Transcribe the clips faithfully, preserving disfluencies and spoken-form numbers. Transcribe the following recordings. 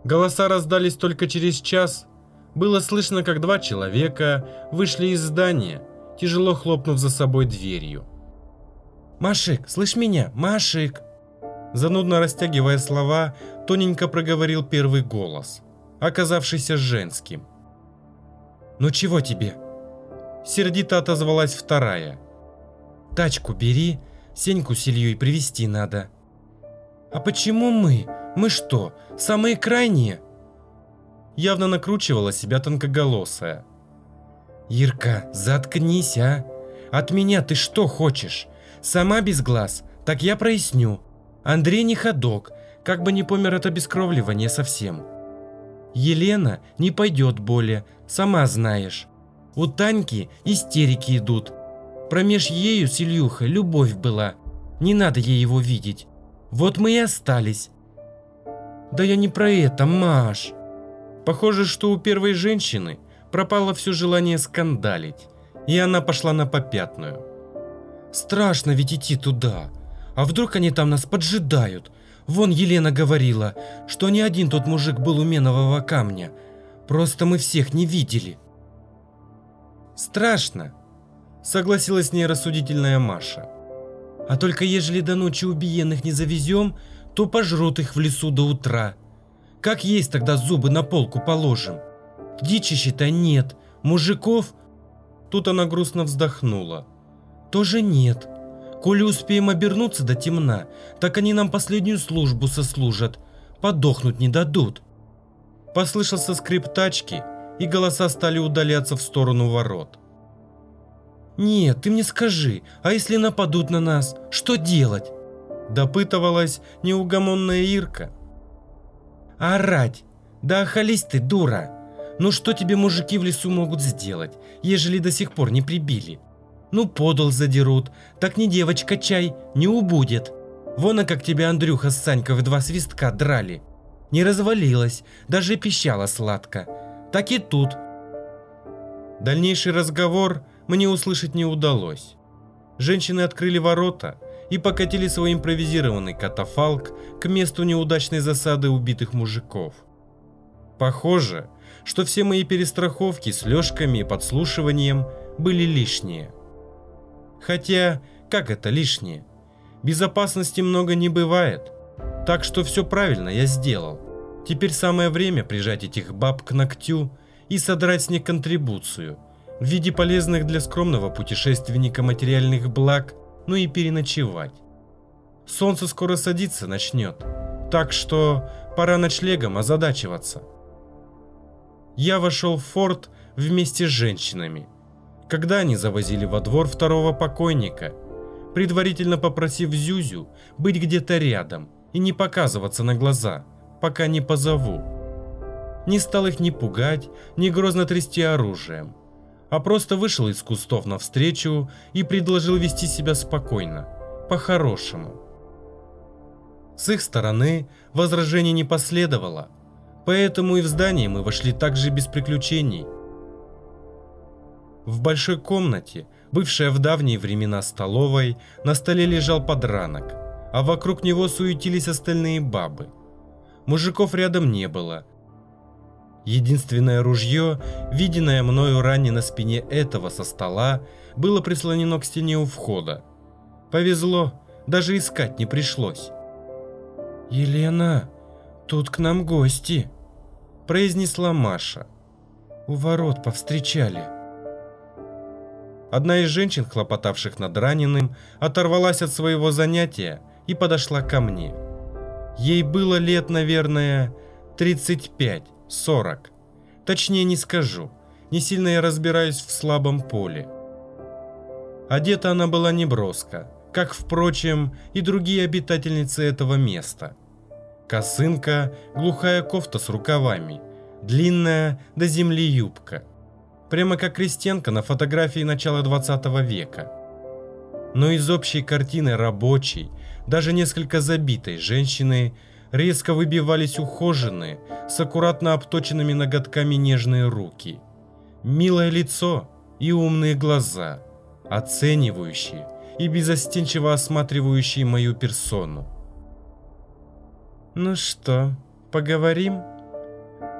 Голоса раздались только через час. Было слышно, как два человека вышли из здания, тяжело хлопнув за собой дверью. «Машик, слышь меня, Машик!» Занудно растягивая слова, тоненько проговорил первый голос, оказавшийся женским. «Ну чего тебе?» Сердито отозвалась вторая. «Тачку бери, Сеньку с Ильей привезти надо». «А почему мы? Мы что, самые крайние?» Явно накручивала себя тонкоголосая. «Ирка, заткнись, а! От меня ты что хочешь? Сама без глаз, так я проясню. Андрей не ходок, как бы не помер от обескровливания совсем. Елена не пойдет более, сама знаешь. У Таньки истерики идут. Промеж ею с Ильюхой любовь была, не надо ей его видеть. Вот мы и остались». «Да я не про это, Маш!» Похоже, что у первой женщины пропало все желание скандалить, и она пошла на попятную. «Страшно ведь идти туда. А вдруг они там нас поджидают? Вон Елена говорила, что не один тот мужик был у менового камня. Просто мы всех не видели». «Страшно», — согласилась с ней рассудительная Маша. «А только ежели до ночи убиенных не завезем, то пожрут их в лесу до утра. Как есть тогда зубы на полку положим? Дичи, считай, нет. Мужиков...» Тут она грустно вздохнула. «Тоже нет. Коли успеем обернуться до темна, так они нам последнюю службу сослужат. Подохнуть не дадут». Послышался скрип тачки, и голоса стали удаляться в сторону ворот. «Нет, ты мне скажи, а если нападут на нас, что делать?» Допытывалась неугомонная Ирка. «Орать! Да охались ты, дура! Ну что тебе мужики в лесу могут сделать, ежели до сих пор не прибили? Ну подол задерут, так не девочка чай, не убудет. Вон, а как тебя Андрюха с Санькой в два свистка драли. Не развалилась, даже пищала сладко. Так и тут». Дальнейший разговор мне услышать не удалось. Женщины открыли ворота и покатили свой импровизированный катафалк к месту неудачной засады убитых мужиков. Похоже, что все мои перестраховки с лёжками и подслушиванием были лишние. Хотя, как это лишнее? Безопасности много не бывает, так что все правильно я сделал. Теперь самое время прижать этих баб к ногтю и содрать с них контрибуцию в виде полезных для скромного путешественника материальных благ, ну и переночевать. Солнце скоро садиться начнет, так что пора ночлегом озадачиваться. Я вошел в форт вместе с женщинами, когда они завозили во двор второго покойника, предварительно попросив Зюзю быть где-то рядом и не показываться на глаза, пока не позову. Не стал их ни пугать, ни грозно трясти оружием, а просто вышел из кустов навстречу и предложил вести себя спокойно, по-хорошему. С их стороны возражений не последовало, поэтому и в здание мы вошли также без приключений. В большой комнате, бывшей в давние времена столовой, на столе лежал подранок, а вокруг него суетились остальные бабы. Мужиков рядом не было. Единственное ружье, виденное мною ранее на спине этого со стола, было прислонено к стене у входа. Повезло, даже искать не пришлось. «Елена, тут к нам гости», – произнесла Маша. «У ворот повстречали». Одна из женщин, хлопотавших над раненым, оторвалась от своего занятия и подошла ко мне. Ей было лет, наверное, тридцать пять сорок. Точнее не скажу, не сильно я разбираюсь в слабом поле. Одета она была неброско, как, впрочем, и другие обитательницы этого места. Косынка, глухая кофта с рукавами, длинная до земли юбка. Прямо как крестьянка на фотографии начала двадцатого века. Но из общей картины рабочей, даже несколько забитой женщины, резко выбивались ухоженные, с аккуратно обточенными ноготками нежные руки, милое лицо и умные глаза, оценивающие и безостенчиво осматривающие мою персону. «Ну что, поговорим?»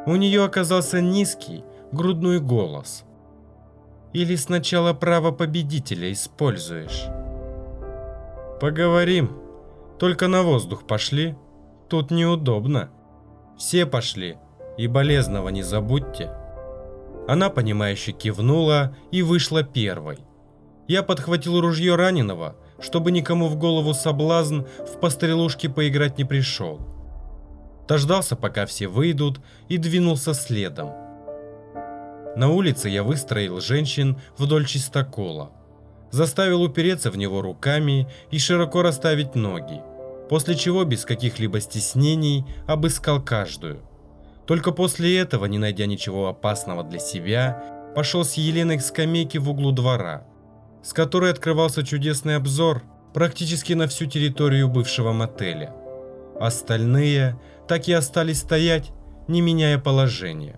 У нее оказался низкий, грудной голос. Или сначала право победителя используешь? Поговорим. Только на воздух пошли. Тут неудобно. Все пошли. И болезного не забудьте. Она, понимающе кивнула и вышла первой. Я подхватил ружье раненого, чтобы никому в голову соблазн в пострелушки поиграть не пришел. Дождался, пока все выйдут, и двинулся следом. На улице я выстроил женщин вдоль чистокола. Заставил упереться в него руками и широко расставить ноги, после чего без каких-либо стеснений обыскал каждую. Только после этого, не найдя ничего опасного для себя, пошел с Еленой к скамейке в углу двора, с которой открывался чудесный обзор практически на всю территорию бывшего мотеля. Остальные так и остались стоять, не меняя положения.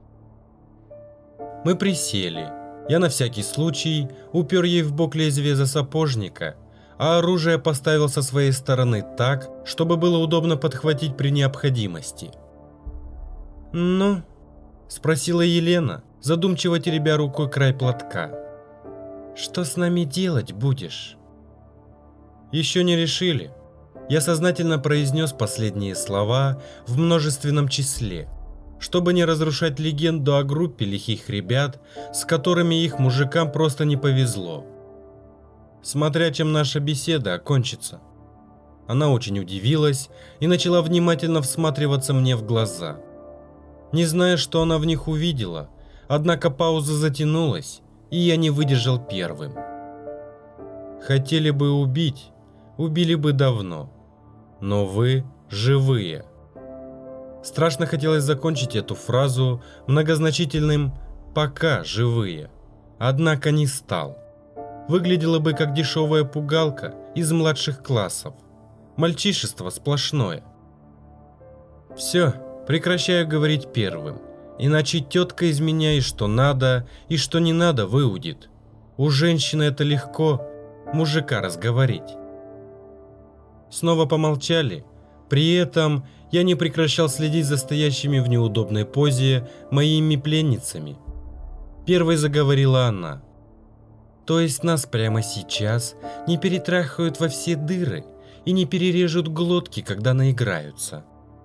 Мы присели. Я на всякий случай упер ей в бок лезвие за сапожника, а оружие поставил со своей стороны так, чтобы было удобно подхватить при необходимости. «Ну?» – спросила Елена, задумчиво теребя рукой край платка. «Что с нами делать будешь?» «Еще не решили». Я сознательно произнес последние слова в множественном числе, чтобы не разрушать легенду о группе лихих ребят, с которыми их мужикам просто не повезло. Смотря чем наша беседа окончится. Она очень удивилась и начала внимательно всматриваться мне в глаза. Не зная, что она в них увидела, однако пауза затянулась, и я не выдержал первым. Хотели бы убить, убили бы давно. Но вы живые. Страшно хотелось закончить эту фразу многозначительным «пока живые». Однако не стал. Выглядело бы как дешевая пугалка из младших классов. Мальчишество сплошное. Все, прекращаю говорить первым. Иначе тетка из меня и что надо, и что не надо выудит. У женщины это легко мужика разговорить. Снова помолчали. При этом я не прекращал следить за стоящими в неудобной позе моими пленницами. Первой заговорила она. То есть нас прямо сейчас не перетрахают во все дыры и не перережут глотки, когда наиграются?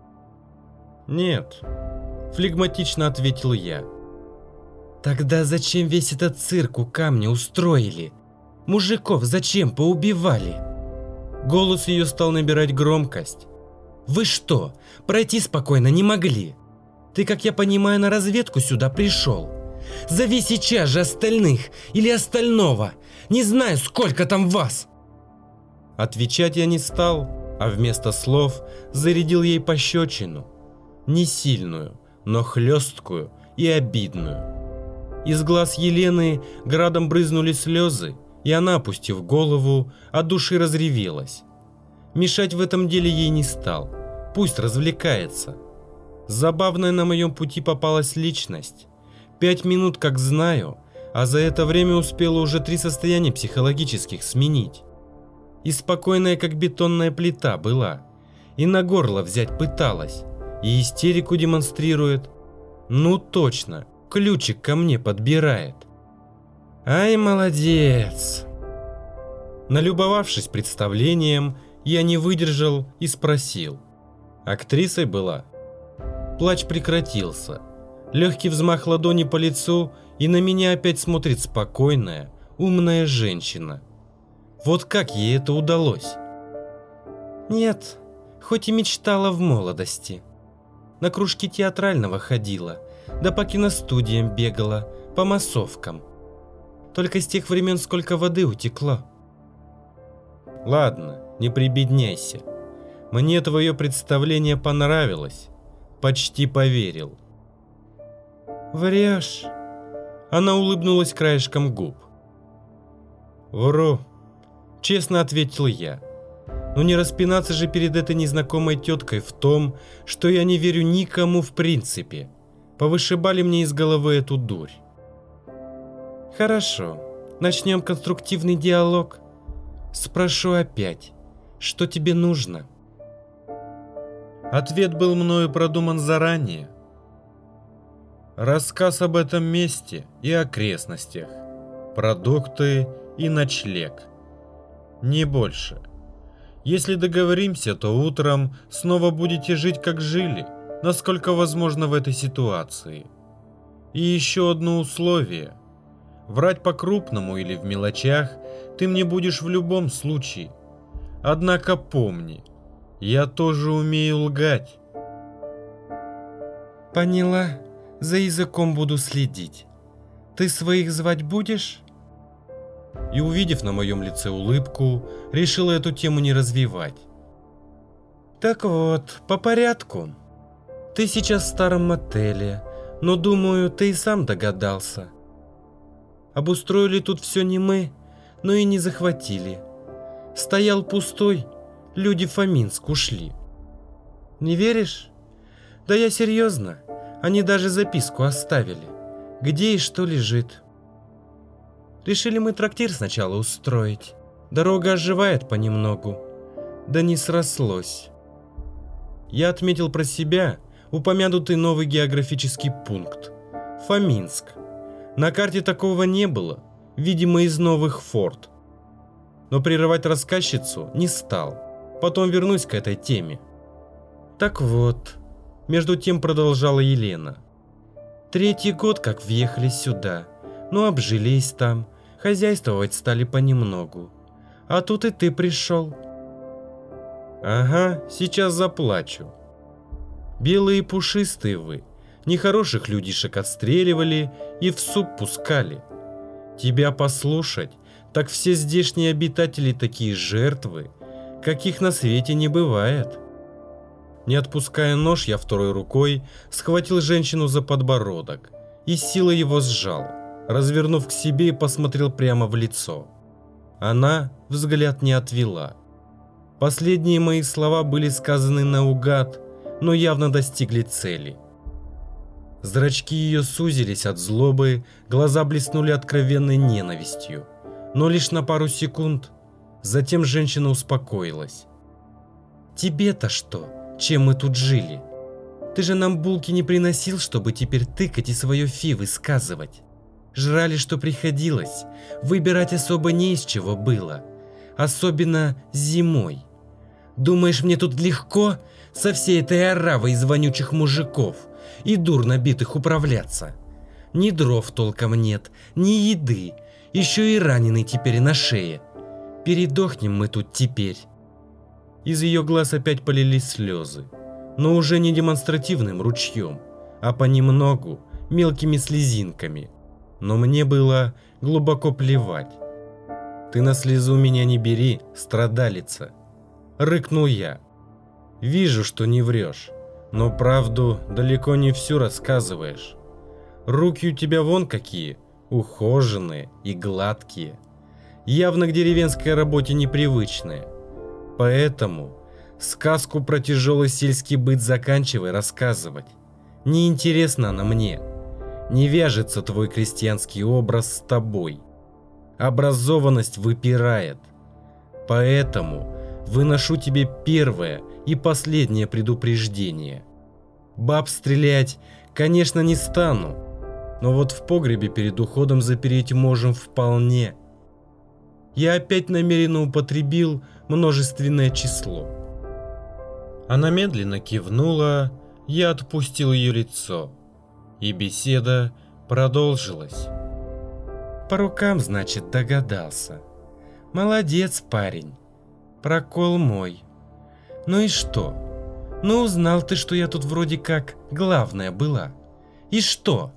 Нет, флегматично ответил я. Тогда зачем весь этот цирк у камня устроили? Мужиков зачем поубивали? Голос ее стал набирать громкость. «Вы что, пройти спокойно не могли? Ты, как я понимаю, на разведку сюда пришел. Зови сейчас же остальных или остального. Не знаю, сколько там вас!» Отвечать я не стал, а вместо слов зарядил ей пощечину. Не сильную, но хлесткую и обидную. Из глаз Елены градом брызнули слезы, и она, опустив голову, от души разревелась. Мешать в этом деле ей не стал, пусть развлекается. Забавная на моем пути попалась личность. Пять минут как знаю, а за это время успела уже три состояния психологических сменить. И спокойная как бетонная плита была, и на горло взять пыталась, и истерику демонстрирует. Ну точно, ключик ко мне подбирает. Ай, молодец! Налюбовавшись представлением, я не выдержал и спросил. Актрисой была? Плач прекратился. Легкий взмах ладони по лицу, и на меня опять смотрит спокойная, умная женщина. Вот как ей это удалось? Нет, хоть и мечтала в молодости. На кружки театрального ходила, да по киностудиям бегала, по массовкам. Только с тех времен сколько воды утекло. Ладно, не прибедняйся. Мне твое представление понравилось. Почти поверил. Врешь. Она улыбнулась краешком губ. Вру. Честно ответил я. Но не распинаться же перед этой незнакомой теткой в том, что я не верю никому в принципе. Повышибали мне из головы эту дурь. Хорошо, начнем конструктивный диалог. Спрошу опять, что тебе нужно? Ответ был мною продуман заранее. Рассказ об этом месте и окрестностях. Продукты и ночлег. Не больше. Если договоримся, то утром снова будете жить как жили, насколько возможно в этой ситуации. И еще одно условие. Врать по-крупному или в мелочах ты мне будешь в любом случае. Однако помни, я тоже умею лгать. Поняла, за языком буду следить. Ты своих звать будешь? И, увидев на моем лице улыбку, решила эту тему не развивать. Так вот, по порядку. Ты сейчас в старом мотеле, но, думаю, ты и сам догадался. Обустроили тут все не мы, но и не захватили. Стоял пустой, люди в Фоминск ушли. Не веришь? Да я серьезно, они даже записку оставили, где и что лежит. Решили мы трактир сначала устроить. Дорога оживает понемногу. Да не срослось. Я отметил про себя упомянутый новый географический пункт. Фоминск. На карте такого не было, видимо, из новых форт. Но прерывать рассказчицу не стал. Потом вернусь к этой теме. Так вот, между тем продолжала Елена. Третий год, как въехали сюда. Ну, обжились там, хозяйствовать стали понемногу. А тут и ты пришел. Ага, сейчас заплачу. Белые и пушистые вы, нехороших людишек отстреливали и в суп пускали. Тебя послушать, так все здешние обитатели такие жертвы, каких на свете не бывает. Не отпуская нож, я второй рукой схватил женщину за подбородок и силой его сжал, развернув к себе и посмотрел прямо в лицо. Она взгляд не отвела. Последние мои слова были сказаны наугад, но явно достигли цели. Зрачки ее сузились от злобы, глаза блеснули откровенной ненавистью, но лишь на пару секунд. Затем женщина успокоилась. «Тебе-то что? Чем мы тут жили? Ты же нам булки не приносил, чтобы теперь тыкать и свое фи высказывать. Жрали, что приходилось, выбирать особо не из чего было, особенно зимой. Думаешь, мне тут легко со всей этой оравой из вонючих мужиков и дур набитых управляться? Ни дров толком нет, ни еды, еще и раненый теперь на шее. Передохнем мы тут теперь». Из ее глаз опять полились слезы, но уже не демонстративным ручьем, а понемногу мелкими слезинками. Но мне было глубоко плевать. «Ты на слезу меня не бери, страдалица!» Рыкнул я. «Вижу, что не врешь, но правду далеко не всю рассказываешь. Руки у тебя вон какие, ухоженные и гладкие. Явно к деревенской работе непривычные. Поэтому сказку про тяжелый сельский быт заканчивай рассказывать. Неинтересна она мне. Не вяжется твой крестьянский образ с тобой. Образованность выпирает. Поэтому выношу тебе первое и последнее предупреждение. Баб стрелять, конечно, не стану, но вот в погребе перед уходом запереть можем вполне». Я опять намеренно употребил множественное число. Она медленно кивнула, я отпустил ее лицо, и беседа продолжилась. «По рукам, значит, догадался. Молодец, парень. Прокол мой. Ну и что? Ну узнал ты, что я тут вроде как главная была. И что?»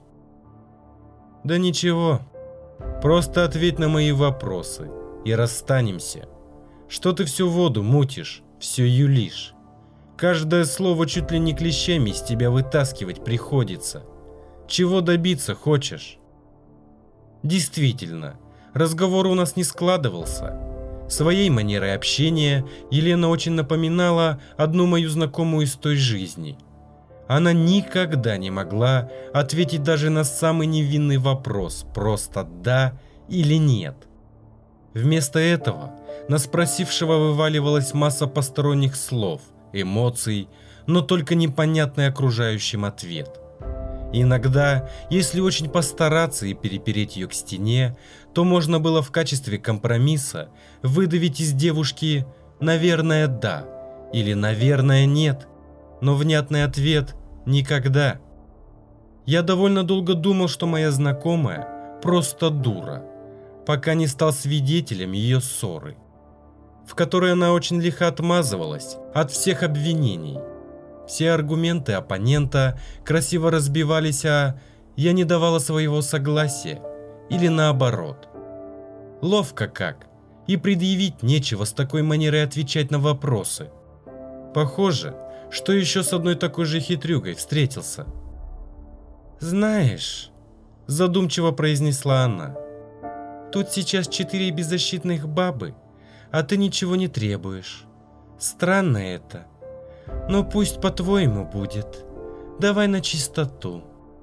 «Да ничего. Просто ответь на мои вопросы и расстанемся. Что ты всю воду мутишь, все юлишь? Каждое слово чуть ли не клещами из тебя вытаскивать приходится. Чего добиться хочешь?» Действительно, разговор у нас не складывался. Своей манерой общения Елена очень напоминала одну мою знакомую из той жизни. Она никогда не могла ответить даже на самый невинный вопрос, просто «да» или «нет». Вместо этого на спросившего вываливалась масса посторонних слов, эмоций, но только непонятный окружающим ответ. Иногда, если очень постараться и перепереть ее к стене, то можно было в качестве компромисса выдавить из девушки «наверное, да» или «наверное, нет», но внятный ответ «никогда». Я довольно долго думал, что моя знакомая просто дура, пока не стал свидетелем ее ссоры, в которой она очень лихо отмазывалась от всех обвинений. Все аргументы оппонента красиво разбивались, а я не давала своего согласия, или наоборот. Ловко как, и предъявить нечего с такой манерой отвечать на вопросы. Похоже, что еще с одной такой же хитрюгой встретился. «Знаешь», – задумчиво произнесла она, – «тут сейчас четыре беззащитных бабы, а ты ничего не требуешь. Странно это. Но пусть по-твоему будет. Давай на чистоту.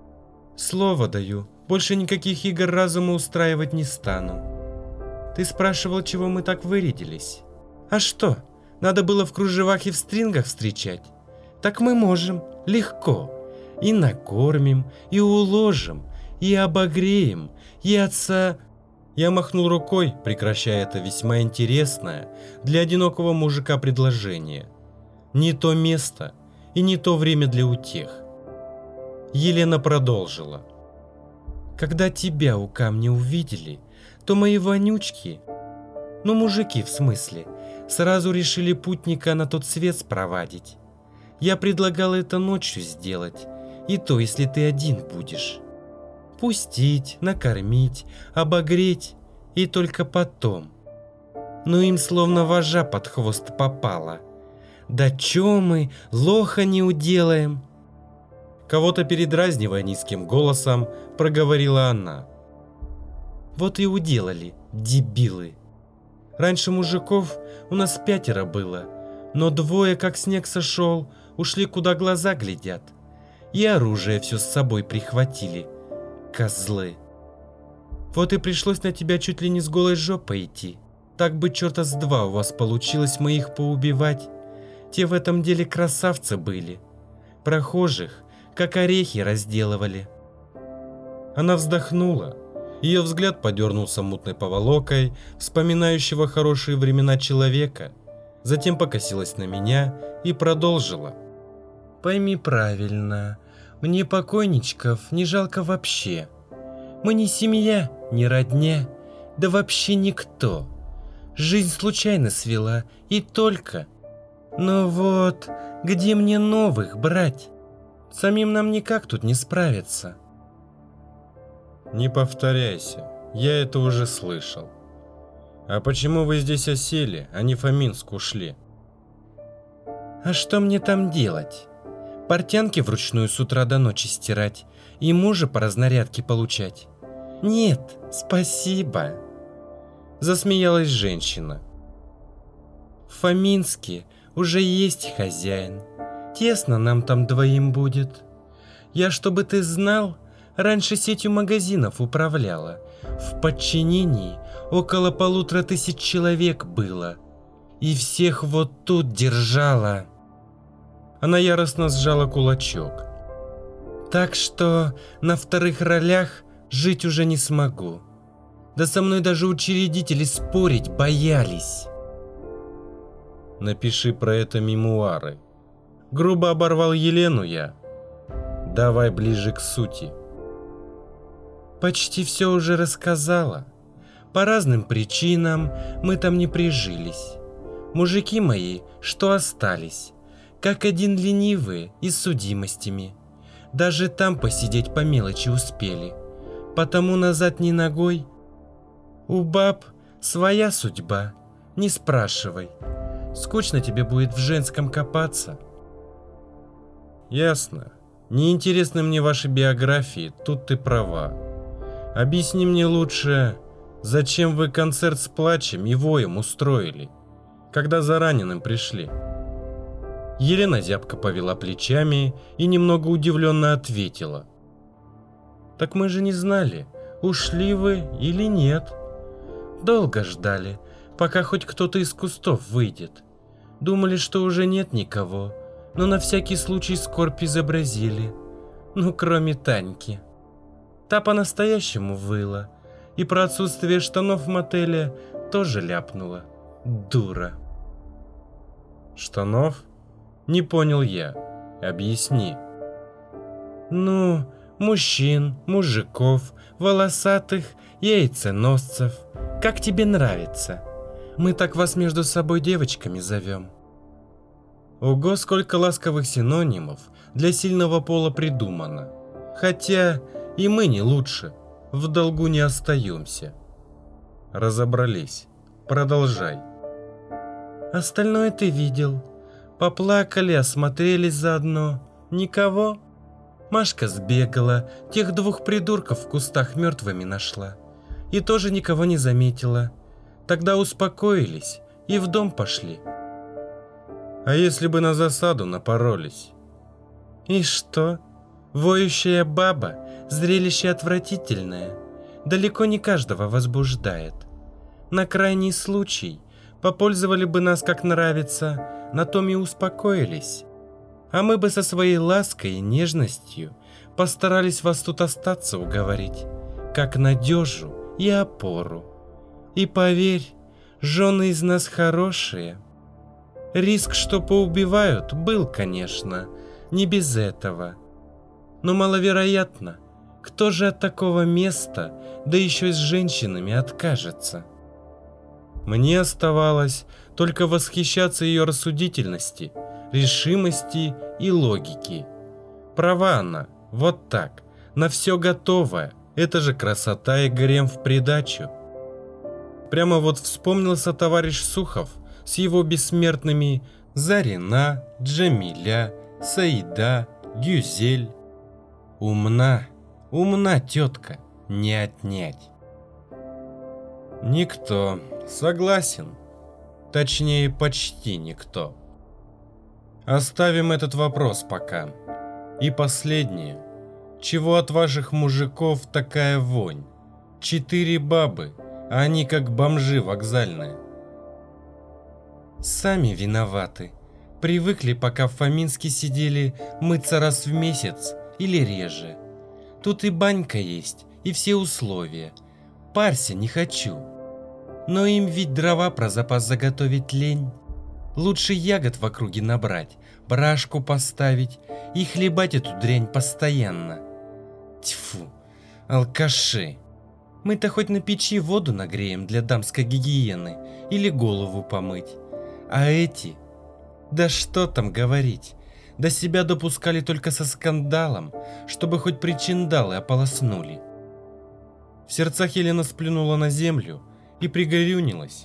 Слово даю, больше никаких игр разума устраивать не стану. Ты спрашивал, чего мы так вырядились? А что, надо было в кружевах и в стрингах встречать? Так мы можем, легко. И накормим, и уложим, и обогреем, и отца...» Я махнул рукой, прекращая это весьма интересное для одинокого мужика предложение. Не то место и не то время для утех. Елена продолжила. «Когда тебя у камня увидели, то мои вонючки, ну мужики в смысле, сразу решили путника на тот свет спровадить. Я предлагал это ночью сделать, и то, если ты один будешь. Пустить, накормить, обогреть, и только потом. Но им словно вожа под хвост попало. Да чё мы, лоха не уделаем?» Кого-то передразнивая низким голосом, проговорила она. «Вот и уделали, дебилы. Раньше мужиков у нас пятеро было, но двое, как снег сошел, ушли куда глаза глядят. И оружие все с собой прихватили. Козлы. Вот и пришлось на тебя чуть ли не с голой жопой идти. Так бы черта с два у вас получилось моих поубивать. Те в этом деле красавцы были. Прохожих, как орехи, разделывали». Она вздохнула. Ее взгляд подернулся мутной поволокой, вспоминающего хорошие времена человека. Затем покосилась на меня и продолжила. «Пойми правильно, мне покойничков не жалко вообще. Мы не семья, не родня, да вообще никто. Жизнь случайно свела, и только. Но вот, где мне новых брать? Самим нам никак тут не справиться». «Не повторяйся, я это уже слышал. А почему вы здесь осели, а не в Фоминск ушли?» «А что мне там делать? Портянки вручную с утра до ночи стирать и мужа по разнарядке получать? Нет, спасибо», – засмеялась женщина. «В Фоминске уже есть хозяин. Тесно нам там двоим будет. Я, чтобы ты знал, раньше сетью магазинов управляла. В подчинении около полутора тысяч человек было. И всех вот тут держала». Она яростно сжала кулачок. «Так что на вторых ролях жить уже не смогу. Да со мной даже учредители спорить боялись». «Напиши про это мемуары». Грубо оборвал Елену я. «Давай ближе к сути». «Почти все уже рассказала. По разным причинам мы там не прижились. Мужики мои, что остались, как один ленивые и с судимостями. Даже там посидеть по мелочи успели. Потому назад ни ногой. У баб своя судьба, не спрашивай. Скучно тебе будет в женском копаться». «Ясно. Неинтересны мне ваши биографии, тут ты права. Объясни мне лучше, зачем вы концерт с плачем и воем устроили, когда за раненым пришли?» Елена зябко повела плечами и немного удивленно ответила. «Так мы же не знали, ушли вы или нет. Долго ждали, пока хоть кто-то из кустов выйдет. Думали, что уже нет никого, но на всякий случай скорбь изобразили. Ну, кроме Таньки. Та по-настоящему выла. И про отсутствие штанов в мотеле тоже ляпнула. Дура. Штанов? Не понял я. Объясни. Ну, мужчин, мужиков, волосатых, яйценосцев. Как тебе нравится? Мы так вас между собой девочками зовем. Ого, сколько ласковых синонимов для сильного пола придумано. Хотя и мы не лучше, в долгу не остаемся. Разобрались. Продолжай. Остальное ты видел. Поплакали, осмотрелись заодно. Никого? Машка сбегала, тех двух придурков в кустах мертвыми нашла. И тоже никого не заметила. Тогда успокоились и в дом пошли. А если бы на засаду напоролись? И что? Воющая баба, зрелище отвратительное. Далеко не каждого возбуждает. На крайний случай попользовали бы нас как нравится, на том и успокоились. А мы бы со своей лаской и нежностью постарались вас тут остаться уговорить, как надежу и опору. И поверь, жены из нас хорошие. Риск, что поубивают, был, конечно, не без этого. Но маловероятно, кто же от такого места, да еще и с женщинами, откажется? Мне оставалось только восхищаться ее рассудительности, решимости и логики. Права она, вот так, на все готовое. Это же красота и гарем в придачу. Прямо вот вспомнился товарищ Сухов с его бессмертными Зарина, Джамиля, Саида, Гюзель. Умна, умна тетка, не отнять. Никто, согласен. Точнее, почти никто. Оставим этот вопрос пока. И последнее. Чего от ваших мужиков такая вонь? Четыре бабы, а они как бомжи вокзальные. Сами виноваты. Привыкли, пока в Фоминске сидели, мыться раз в месяц или реже. Тут и банька есть, и все условия. Парься не хочу. Но им ведь дрова про запас заготовить лень. Лучше ягод в округе набрать, брашку поставить и хлебать эту дрянь постоянно. Тьфу, алкаши. Мы-то хоть на печи воду нагреем для дамской гигиены или голову помыть. А эти... Да что там говорить. До себя допускали только со скандалом, чтобы хоть причиндалы ополоснули. В сердцах Елена сплюнула на землю и пригорюнилась.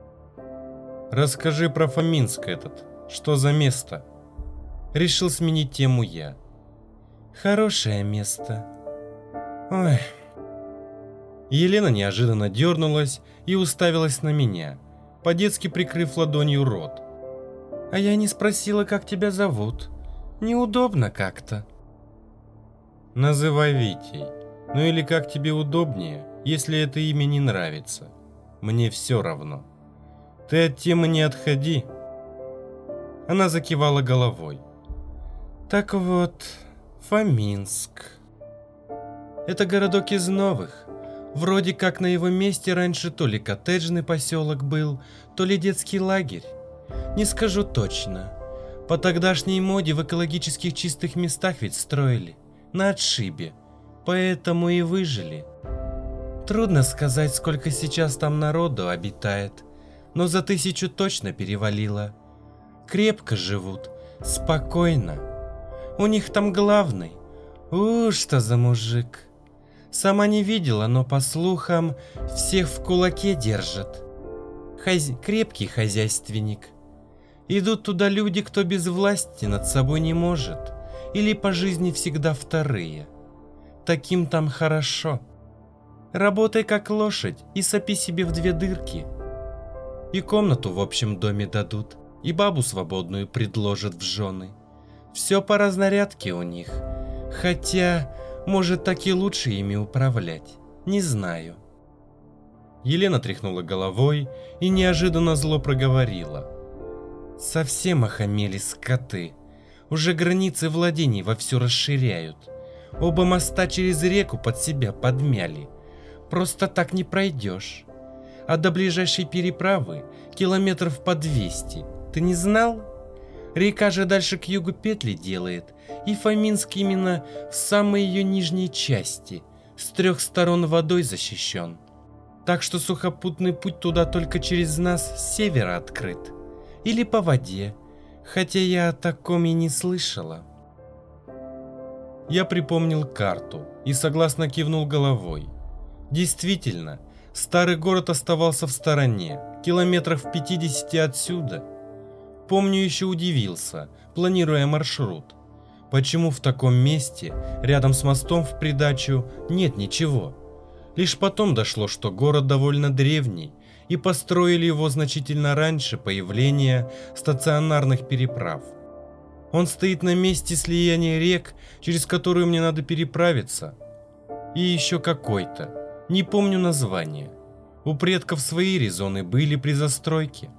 Расскажи про Фоминск этот. Что за место? Решил сменить тему я. Хорошее место. Ой. Елена неожиданно дернулась и уставилась на меня, по-детски прикрыв ладонью рот. А я не спросила, как тебя зовут. Неудобно как-то. Называй Витей. Ну или как тебе удобнее, если это имя не нравится. Мне все равно. Ты от темы не отходи. Она закивала головой. Так вот, Фоминск. Это городок из новых. Вроде как на его месте раньше то ли коттеджный поселок был, то ли детский лагерь. Не скажу точно. По тогдашней моде в экологических чистых местах ведь строили. На отшибе. Поэтому и выжили. Трудно сказать, сколько сейчас там народу обитает. Но за тысячу точно перевалило. Крепко живут. Спокойно. У них там главный. У, что за мужик. Сама не видела, но по слухам, всех в кулаке держат. Хозя... Крепкий хозяйственник. Идут туда люди, кто без власти над собой не может. Или по жизни всегда вторые. Таким там хорошо. Работай как лошадь и сопи себе в две дырки. И комнату в общем доме дадут, и бабу свободную предложат в жены. Все по разнарядке у них. Хотя, может, так и лучше ими управлять. Не знаю. Елена тряхнула головой и неожиданно зло проговорила. Совсем охамели скоты. Уже границы владений вовсю расширяют. Оба моста через реку под себя подмяли. Просто так не пройдешь. А до ближайшей переправы километров по двести. Ты не знал? Река же дальше к югу петли делает, и Фоминск именно в самой ее нижней части, с трех сторон водой защищен. Так что сухопутный путь туда только через нас с севера открыт. Или по воде, хотя я о таком и не слышала. Я припомнил карту и согласно кивнул головой. Действительно, старый город оставался в стороне, километрах в пятидесяти отсюда. Помню, еще удивился, планируя маршрут. Почему в таком месте, рядом с мостом в придачу, нет ничего? Лишь потом дошло, что город довольно древний, и построили его значительно раньше появления стационарных переправ. Он стоит на месте слияния рек, через которую мне надо переправиться. И еще какой-то, не помню название. У предков свои резоны были при застройке.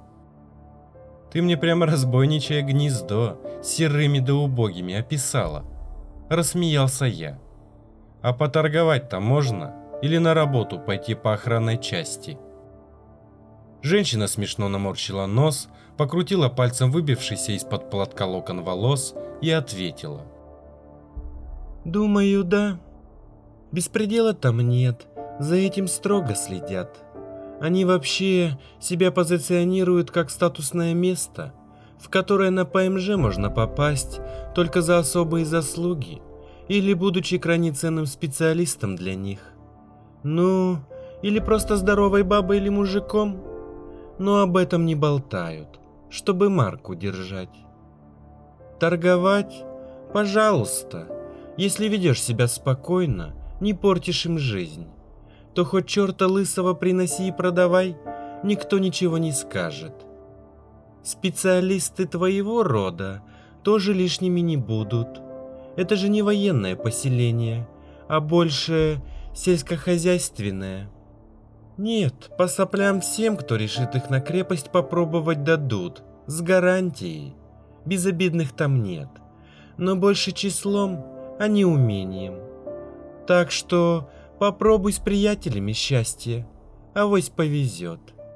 Ты мне прямо разбойничье гнездо с серыми да убогими описала. Рассмеялся я. А поторговать-то можно? Или на работу пойти по охранной части? Женщина смешно наморщила нос, покрутила пальцем выбившийся из-под платка локон волос и ответила. Думаю, да. Беспредела там нет, за этим строго следят. Они вообще себя позиционируют как статусное место, в которое на ПМЖ можно попасть только за особые заслуги или будучи крайне ценным специалистом для них. Ну, или просто здоровой бабой или мужиком. Но об этом не болтают, чтобы марку держать. Торговать? Пожалуйста. Если ведешь себя спокойно, не портишь им жизнь, то хоть черта лысого приноси и продавай, никто ничего не скажет. Специалисты твоего рода тоже лишними не будут. Это же не военное поселение, а больше сельскохозяйственное. Нет, по соплям всем, кто решит их на крепость попробовать, дадут, с гарантией. Безобидных там нет, но больше числом, а не умением. Так что попробуй с приятелями счастье, авось повезет.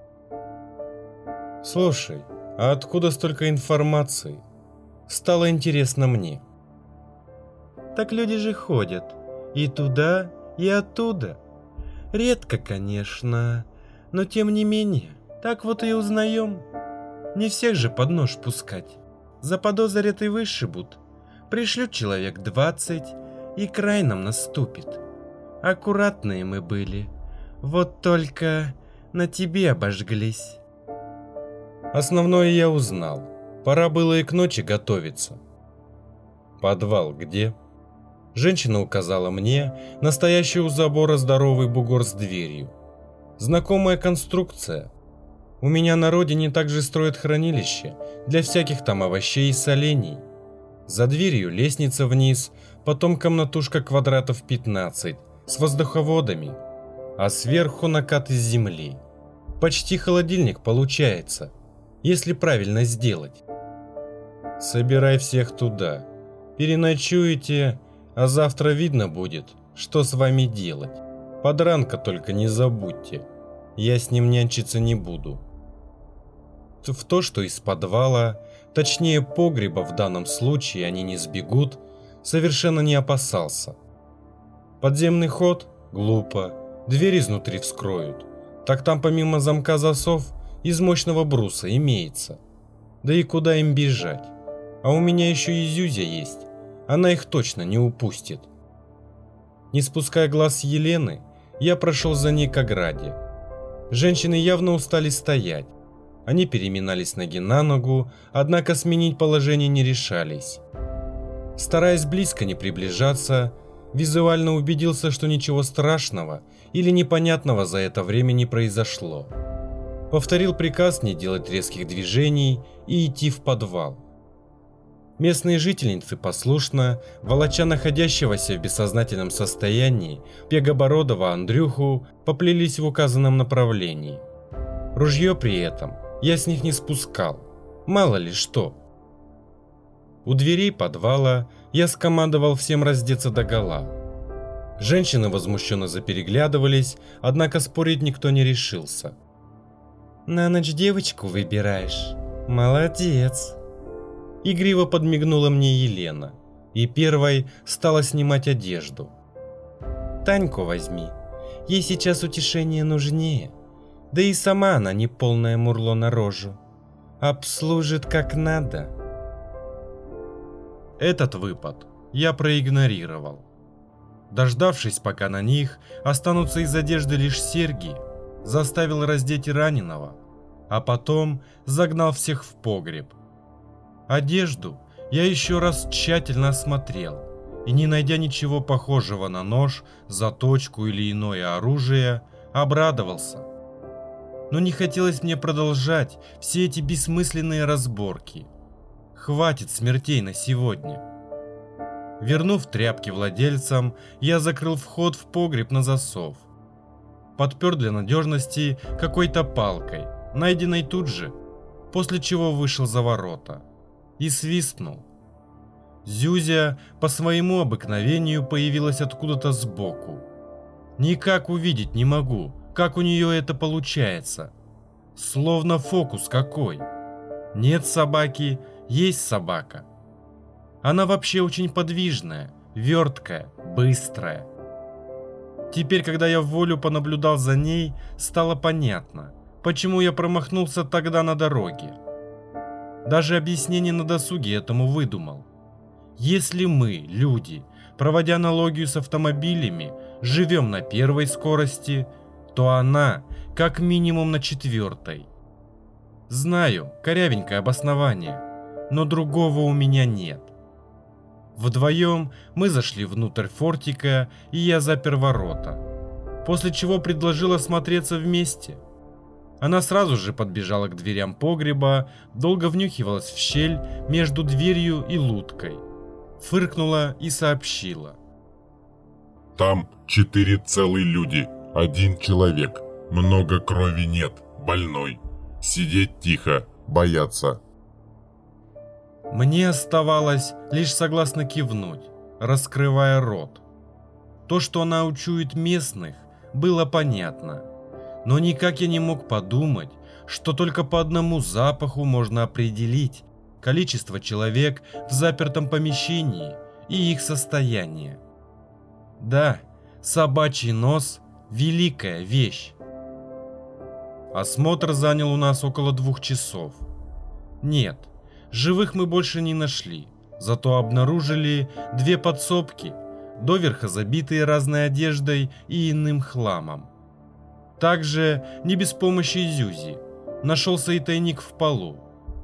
Слушай, а откуда столько информации? Стало интересно мне. Так люди же ходят и туда, и оттуда. Редко, конечно, но тем не менее, так вот и узнаем. Не всех же под нож пускать. Заподозрят и вышибут. Пришлют человек двадцать, и край нам наступит. Аккуратные мы были, вот только на тебе обожглись. Основное я узнал. Пора было и к ночи готовиться. Подвал где? Женщина указала мне настоящий у забора здоровый бугор с дверью. Знакомая конструкция. У меня на родине также строят хранилище для всяких там овощей и солений. За дверью лестница вниз, потом комнатушка квадратов пятнадцать с воздуховодами, а сверху накат из земли. Почти холодильник получается, если правильно сделать. Собирай всех туда. Переночуете, а завтра видно будет, что с вами делать. Подранка только не забудьте. Я с ним нянчиться не буду. В то, что из подвала, точнее погреба в данном случае они не сбегут, совершенно не опасался. Подземный ход? Глупо. Дверь изнутри вскроют. Так там помимо замка засов из мощного бруса имеется. Да и куда им бежать? А у меня еще и Зюзя есть. Она их точно не упустит. Не спуская глаз с Елены, я прошел за ней к ограде. Женщины явно устали стоять. Они переминались ноги на ногу, однако сменить положение не решались. Стараясь близко не приближаться, визуально убедился, что ничего страшного или непонятного за это время не произошло. Повторил приказ не делать резких движений и идти в подвал. Местные жительницы послушно, волоча находящегося в бессознательном состоянии пегобородого Андрюху, поплелись в указанном направлении. Ружье при этом я с них не спускал, мало ли что. У дверей подвала я скомандовал всем раздеться догола. Женщины возмущенно запереглядывались, однако спорить никто не решился. «На ночь девочку выбираешь? Молодец!» Игриво подмигнула мне Елена и первой стала снимать одежду. «Таньку возьми, ей сейчас утешение нужнее. Да и сама она не полное мурло на рожу. Обслужит как надо». Этот выпад я проигнорировал. Дождавшись, пока на них останутся из одежды лишь серьги, заставил раздеть раненого, а потом загнал всех в погреб. Одежду я еще раз тщательно осмотрел и, не найдя ничего похожего на нож, заточку или иное оружие, обрадовался. Но не хотелось мне продолжать все эти бессмысленные разборки. Хватит смертей на сегодня. Вернув тряпки владельцам, я закрыл вход в погреб на засов. Подпер для надежности какой-то палкой, найденной тут же, после чего вышел за ворота и свистнул. Зюзя по своему обыкновению появилась откуда-то сбоку. Никак увидеть не могу, как у нее это получается. Словно фокус какой. Нет собаки, есть собака. Она вообще очень подвижная, верткая, быстрая. Теперь, когда я вволю понаблюдал за ней, стало понятно, почему я промахнулся тогда на дороге. Даже объяснение на досуге этому выдумал. Если мы, люди, проводя аналогию с автомобилями, живем на первой скорости, то она как минимум на четвертой. Знаю, корявенькое обоснование, но другого у меня нет. Вдвоем мы зашли внутрь фортика, и я запер ворота, после чего предложил осмотреться вместе. Она сразу же подбежала к дверям погреба, долго внюхивалась в щель между дверью и луткой, фыркнула и сообщила: «Там четыре целые люди, один человек, много крови нет, больной. Сидеть тихо, бояться». Мне оставалось лишь согласно кивнуть, раскрывая рот. То, что она учует местных, было понятно. Но никак я не мог подумать, что только по одному запаху можно определить количество человек в запертом помещении и их состояние. Да, собачий нос – великая вещь. Осмотр занял у нас около двух часов. Нет, живых мы больше не нашли, зато обнаружили две подсобки, доверха забитые разной одеждой и иным хламом. Также, не без помощи Зюзи, нашелся и тайник в полу.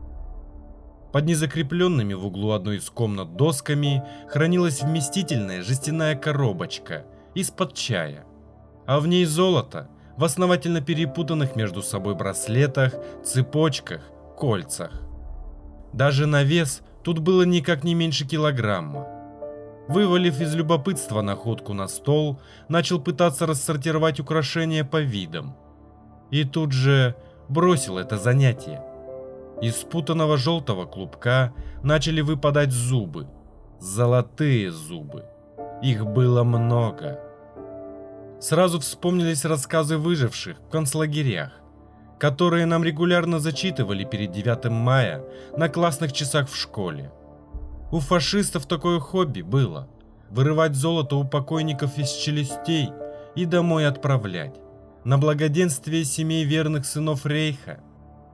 Под незакрепленными в углу одной из комнат досками хранилась вместительная жестяная коробочка из-под чая, а в ней золото в основательно перепутанных между собой браслетах, цепочках, кольцах. Даже на вес тут было никак не меньше килограмма. Вывалив из любопытства находку на стол, начал пытаться рассортировать украшения по видам. И тут же бросил это занятие. Из спутанного желтого клубка начали выпадать зубы. Золотые зубы. Их было много. Сразу вспомнились рассказы выживших в концлагерях, которые нам регулярно зачитывали перед девятым мая на классных часах в школе. У фашистов такое хобби было – вырывать золото у покойников из челюстей и домой отправлять, на благоденствие семей верных сынов Рейха.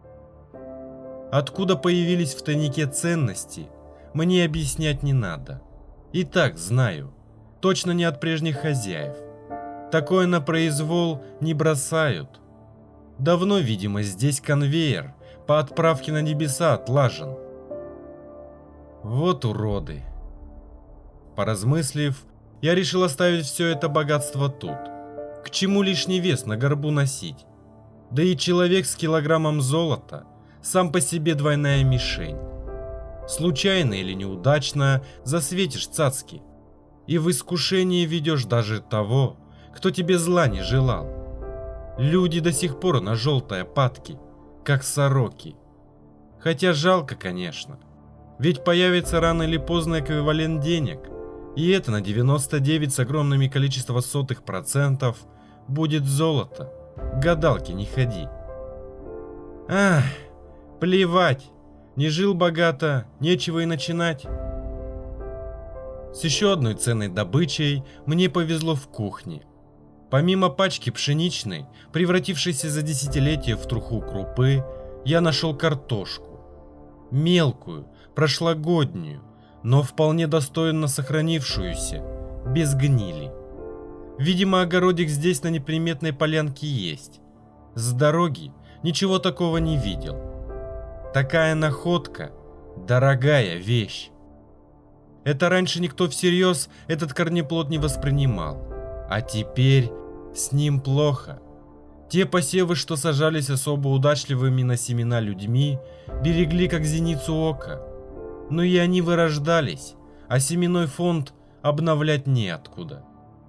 Откуда появились в тайнике ценности, мне объяснять не надо. И так знаю, точно не от прежних хозяев. Такое на произвол не бросают. Давно, видимо, здесь конвейер по отправке на небеса отлажен. Вот уроды. Поразмыслив, я решил оставить все это богатство тут. К чему лишний вес на горбу носить? Да и человек с килограммом золота сам по себе двойная мишень. Случайно или неудачно засветишь цацки, и в искушение ведешь даже того, кто тебе зла не желал. Люди до сих пор на желтое падки, как сороки. Хотя жалко, конечно. Ведь появится рано или поздно эквивалент денег, и это на девяносто девять с огромными количеством сотых процентов будет золото. К гадалке не ходи. Ах, плевать. Не жил богато, нечего и начинать. С еще одной ценной добычей мне повезло в кухне. Помимо пачки пшеничной, превратившейся за десятилетия в труху крупы, я нашел картошку. Мелкую, прошлогоднюю, но вполне достойно сохранившуюся, без гнили. Видимо, огородик здесь на неприметной полянке есть. С дороги ничего такого не видел. Такая находка – дорогая вещь. Это раньше никто всерьез этот корнеплод не воспринимал. А теперь с ним плохо. Те посевы, что сажались особо удачливыми на семена людьми, берегли как зеницу ока. Но и они вырождались, а семенной фонд обновлять неоткуда.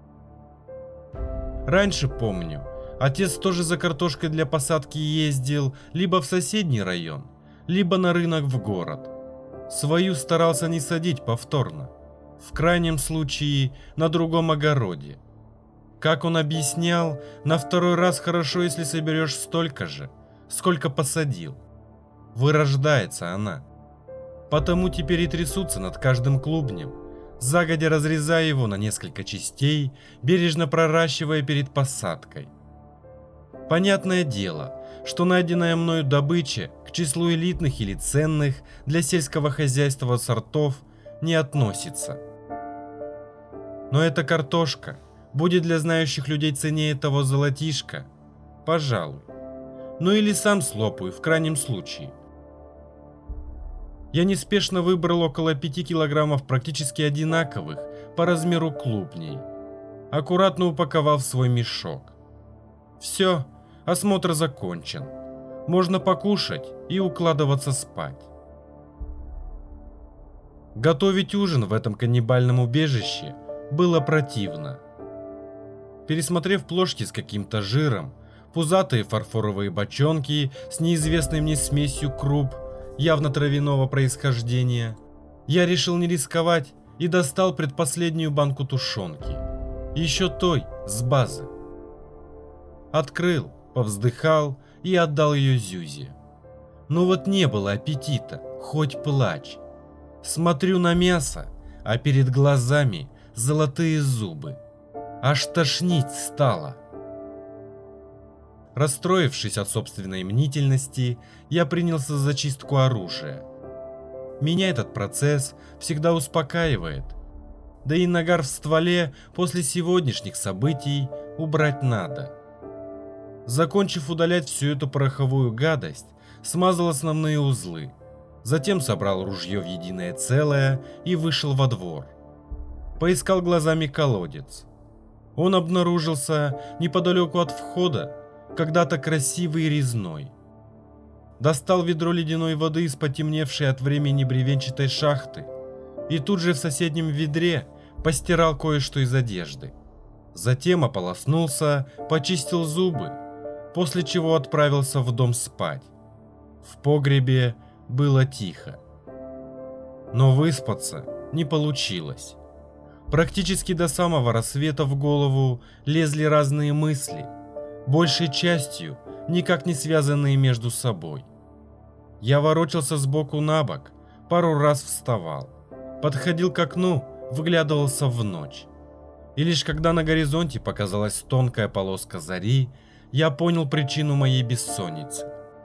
Раньше, помню, отец тоже за картошкой для посадки ездил либо в соседний район, либо на рынок в город. Свою старался не садить повторно, в крайнем случае на другом огороде. Как он объяснял, на второй раз хорошо, если соберешь столько же, сколько посадил. Вырождается она. Потому теперь и трясутся над каждым клубнем, загодя разрезая его на несколько частей, бережно проращивая перед посадкой. Понятное дело, что найденная мною добыча к числу элитных или ценных для сельского хозяйства сортов не относится. Но эта картошка будет для знающих людей ценнее того золотишка, пожалуй. Ну или сам слопаю в крайнем случае. Я неспешно выбрал около пяти килограммов практически одинаковых по размеру клубней. Аккуратно упаковал в свой мешок. Все, осмотр закончен. Можно покушать и укладываться спать. Готовить ужин в этом каннибальном убежище было противно. Пересмотрев плошки с каким-то жиром, пузатые фарфоровые бочонки с неизвестной мне смесью круп, явно травяного происхождения, я решил не рисковать и достал предпоследнюю банку тушенки, еще той, с базы. Открыл, повздыхал и отдал ее Зюзе. Но вот не было аппетита, хоть плачь. Смотрю на мясо, а перед глазами золотые зубы. Аж тошнить стало. Расстроившись от собственной мнительности, я принялся за чистку оружия. Меня этот процесс всегда успокаивает. Да и нагар в стволе после сегодняшних событий убрать надо. Закончив удалять всю эту пороховую гадость, смазал основные узлы. Затем собрал ружье в единое целое и вышел во двор. Поискал глазами колодец. Он обнаружился неподалеку от входа, когда-то красивый и резной. Достал ведро ледяной воды из потемневшей от времени бревенчатой шахты и тут же в соседнем ведре постирал кое-что из одежды. Затем ополоснулся, почистил зубы, после чего отправился в дом спать. В погребе было тихо. Но выспаться не получилось. Практически до самого рассвета в голову лезли разные мысли, большей частью никак не связанные между собой. Я ворочался сбоку на бок, пару раз вставал, подходил к окну, выглядывался в ночь. И лишь когда на горизонте показалась тонкая полоска зари, я понял причину моей бессонницы.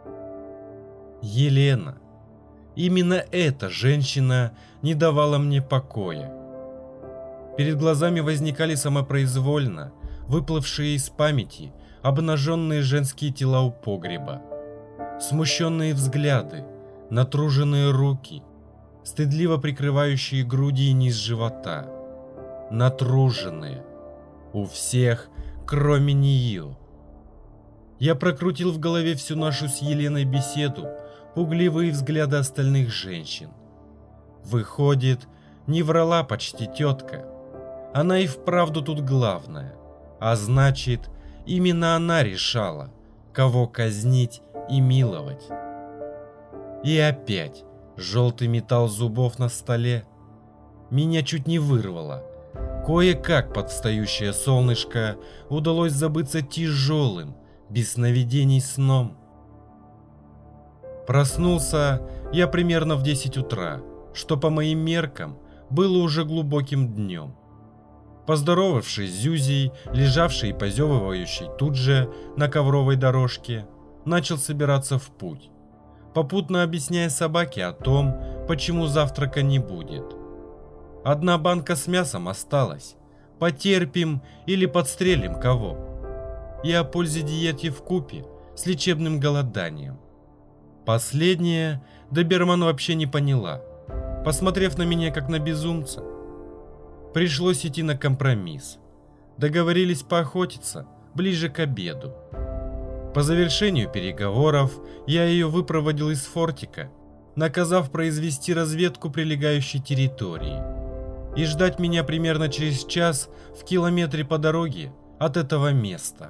Елена. Именно эта женщина не давала мне покоя. Перед глазами возникали самопроизвольно выплывшие из памяти обнаженные женские тела у погреба, смущенные взгляды, натруженные руки, стыдливо прикрывающие груди и низ живота, натруженные, у всех, кроме нее. Я прокрутил в голове всю нашу с Еленой беседу, пугливые взгляды остальных женщин. Выходит, не врала почти тетка. Она и вправду тут главная, а значит, именно она решала, кого казнить и миловать. И опять Желтый металл зубов на столе. Меня чуть не вырвало. Кое-как под встающее солнышко удалось забыться тяжелым, без сновидений сном. Проснулся я примерно в десять утра, что по моим меркам было уже глубоким днем. Поздоровавшись с Зюзей, лежавшей и позевывающей тут же на ковровой дорожке, начал собираться в путь, попутно объясняя собаке о том, почему завтрака не будет. Одна банка с мясом осталась, потерпим или подстрелим кого. И о пользе диеты вкупе с лечебным голоданием. Последнее доберман вообще не поняла, посмотрев на меня как на безумца. Пришлось идти на компромисс. Договорились поохотиться ближе к обеду. По завершению переговоров я ее выпроводил из фортика, наказав произвести разведку прилегающей территории и ждать меня примерно через час в километре по дороге от этого места.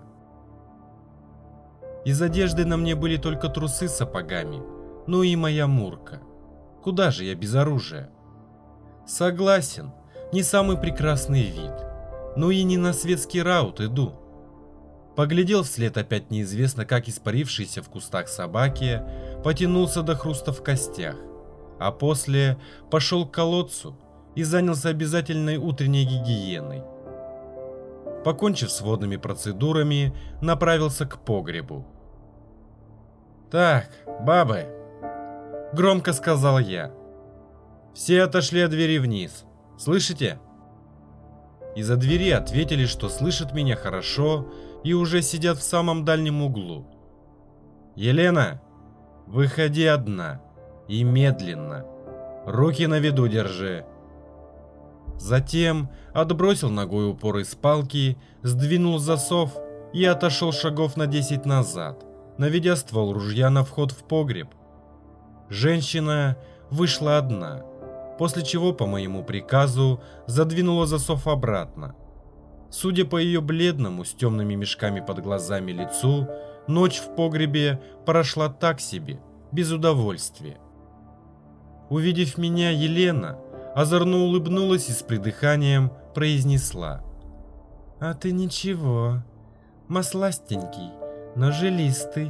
Из одежды на мне были только трусы с сапогами, ну и моя мурка. Куда же я без оружия? Согласен, не самый прекрасный вид, но и не на светский раут иду. Поглядел вслед опять неизвестно как испарившейся в кустах собаки, потянулся до хруста в костях, а после пошел к колодцу и занялся обязательной утренней гигиеной. Покончив с водными процедурами, направился к погребу. «Так, бабы», — громко сказал я, — «все отошли от двери вниз, слышите?» Из-за двери ответили, что слышат меня хорошо и уже сидят в самом дальнем углу. «Елена, выходи одна и медленно, руки на виду держи». Затем отбросил ногой упор из палки, сдвинул засов и отошел шагов на десять назад, наведя ствол ружья на вход в погреб. Женщина вышла одна, после чего по моему приказу задвинула засов обратно. Судя по ее бледному с темными мешками под глазами лицу, ночь в погребе прошла так себе, без удовольствия. Увидев меня, Елена озорно улыбнулась и с придыханием произнесла: «А ты ничего, масластенький, но жилистый».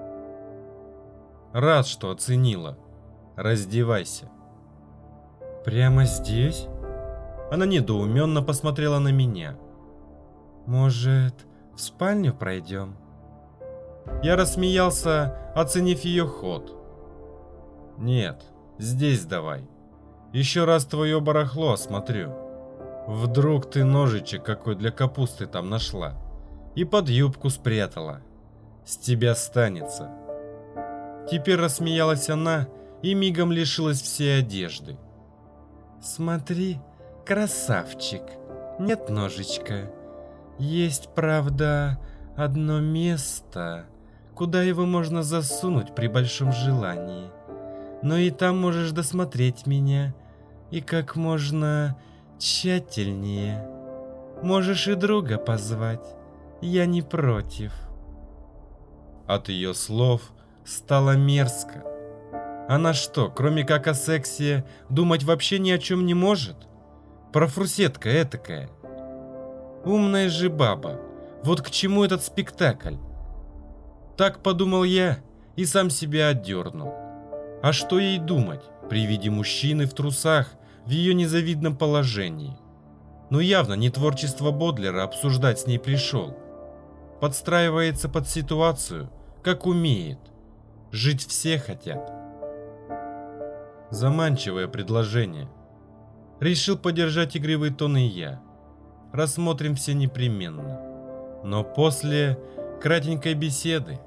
«Рад, что оценила. Раздевайся». «Прямо здесь?» Она недоуменно посмотрела на меня. «Может, в спальню пройдем?» Я рассмеялся, оценив ее ход. «Нет, здесь давай. Еще раз твое барахло осмотрю. Вдруг ты ножичек какой для капусты там нашла и под юбку спрятала. С тебя станется». Теперь рассмеялась она и мигом лишилась всей одежды. «Смотри, красавчик, нет ножичка. Есть, правда, одно место, куда его можно засунуть при большом желании. Но и там можешь досмотреть меня, и как можно тщательнее. Можешь и друга позвать, я не против». От ее слов стало мерзко. Она что, кроме как о сексе, думать вообще ни о чем не может? Профурсетка этакая. Умная же баба, вот к чему этот спектакль? Так подумал я и сам себя отдернул. А что ей думать при виде мужчины в трусах в ее незавидном положении? Ну явно не творчество Бодлера обсуждать с ней пришел. Подстраивается под ситуацию, как умеет. Жить все хотят. Заманчивое предложение. Решил поддержать игривый тон и я. Рассмотрим все непременно. Но после кратенькой беседы.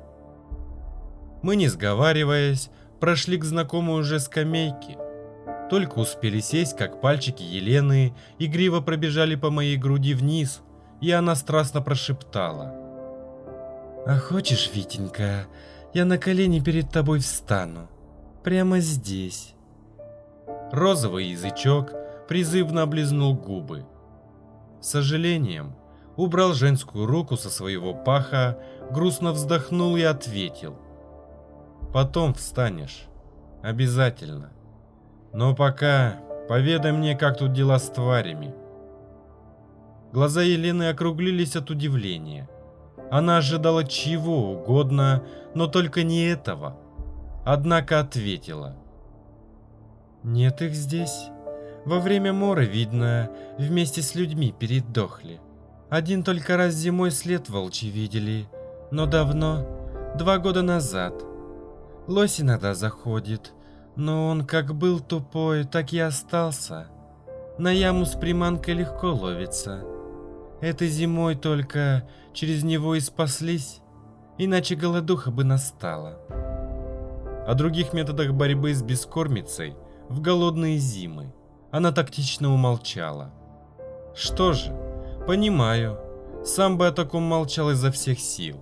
Мы, не сговариваясь, прошли к знакомой уже скамейке. Только успели сесть, как пальчики Елены игриво пробежали по моей груди вниз, и она страстно прошептала: «А хочешь, Витенька, я на колени перед тобой встану? Прямо здесь». Розовый язычок призывно облизнул губы. С сожалением убрал женскую руку со своего паха, грустно вздохнул и ответил: «Потом встанешь. Обязательно. Но пока поведай мне, как тут дела с тварями. Глаза Елены округлились от удивления. Она ожидала чего угодно, но только не этого. Однако ответила. Нет их здесь. Во время мора, видно, вместе с людьми передохли. Один только раз зимой след волчий видели, но давно, два года назад. Лось иногда заходит, но он как был тупой, так и остался. На яму с приманкой легко ловится. Этой зимой только через него и спаслись, иначе голодуха бы настала. О других методах борьбы с бескормицей в голодные зимы она тактично умолчала. Что же, понимаю, сам бы о таком молчал изо всех сил.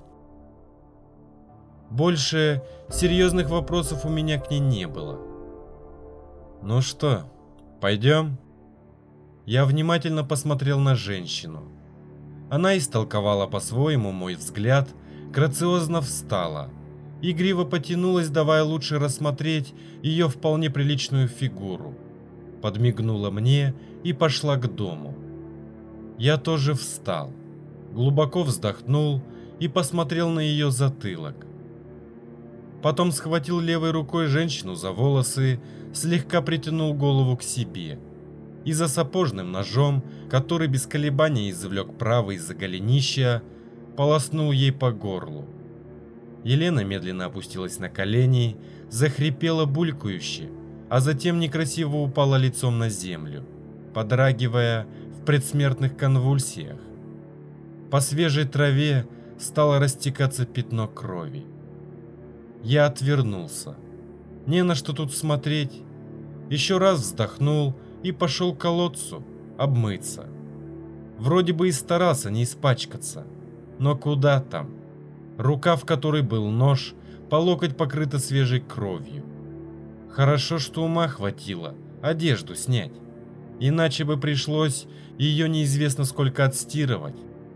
Больше серьезных вопросов у меня к ней не было. Ну что, пойдем? Я внимательно посмотрел на женщину. Она истолковала по-своему мой взгляд, грациозно встала, игриво потянулась, давая лучше рассмотреть ее вполне приличную фигуру. Подмигнула мне и пошла к дому. Я тоже встал, глубоко вздохнул и посмотрел на ее затылок. Потом схватил левой рукой женщину за волосы, слегка притянул голову к себе и за сапожным ножом, который без колебаний извлек правый из-за голенища, полоснул ей по горлу. Елена медленно опустилась на колени, захрипела булькающе, а затем некрасиво упала лицом на землю, подрагивая в предсмертных конвульсиях. По свежей траве стало растекаться пятно крови. Я отвернулся. Не на что тут смотреть. Еще раз вздохнул и пошел к колодцу обмыться. Вроде бы и старался не испачкаться, но куда там? Рука, в которой был нож, по локоть покрыта свежей кровью. Хорошо, что ума хватило одежду снять, иначе бы пришлось ее неизвестно сколько отстирывать.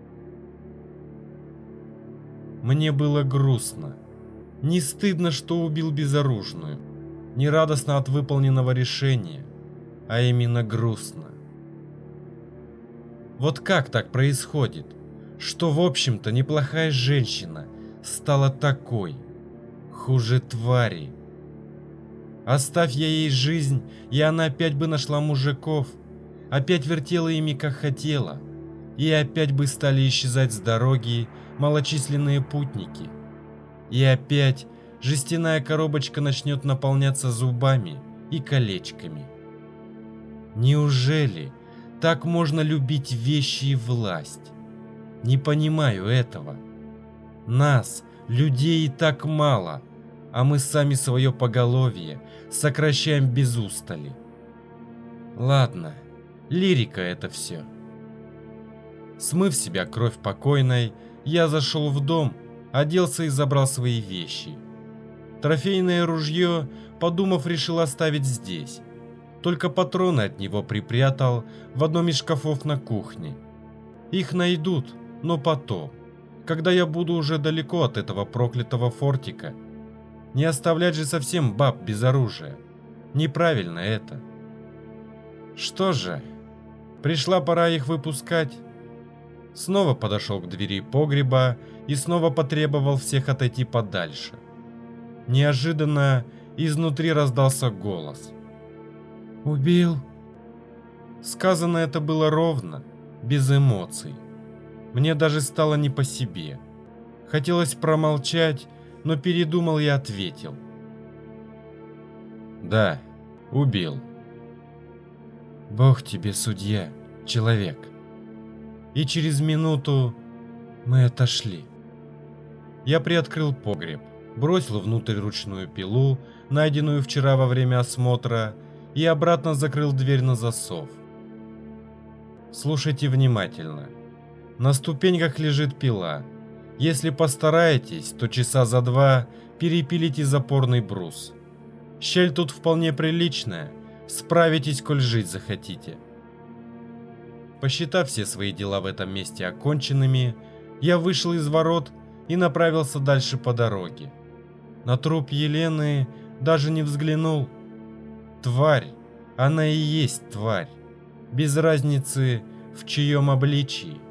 Мне было грустно. Не стыдно, что убил безоружную, не радостно от выполненного решения, а именно грустно. Вот как так происходит, что, в общем-то, неплохая женщина стала такой, хуже твари? Оставь я ей жизнь, и она опять бы нашла мужиков, опять вертела ими как хотела, и опять бы стали исчезать с дороги малочисленные путники. И опять жестяная коробочка начнет наполняться зубами и колечками. Неужели так можно любить вещи и власть? Не понимаю этого. Нас, людей, и так мало, а мы сами свое поголовье сокращаем без устали. Ладно, лирика это все. Смыв с себя кровь покойной, я зашел в дом, оделся и забрал свои вещи. Трофейное ружье, подумав, решил оставить здесь. Только патроны от него припрятал в одном из шкафов на кухне. Их найдут, но потом, когда я буду уже далеко от этого проклятого фортика. Не оставлять же совсем баб без оружия. Неправильно это. Что же, пришла пора их выпускать. Снова подошел к двери погреба и снова потребовал всех отойти подальше. Неожиданно изнутри раздался голос. «Убил?» Сказано это было ровно, без эмоций. Мне даже стало не по себе. Хотелось промолчать, но передумал и ответил. «Да, убил». «Бог тебе судья, человек». И через минуту мы отошли. Я приоткрыл погреб, бросил внутрь ручную пилу, найденную вчера во время осмотра, и обратно закрыл дверь на засов. Слушайте внимательно. На ступеньках лежит пила. Если постараетесь, то часа за два перепилите запорный брус. Щель тут вполне приличная, справитесь, коль жить захотите. Посчитав все свои дела в этом месте оконченными, я вышел из ворот и направился дальше по дороге. На труп Елены даже не взглянул. Тварь Она и есть тварь, без разницы в чьем обличии.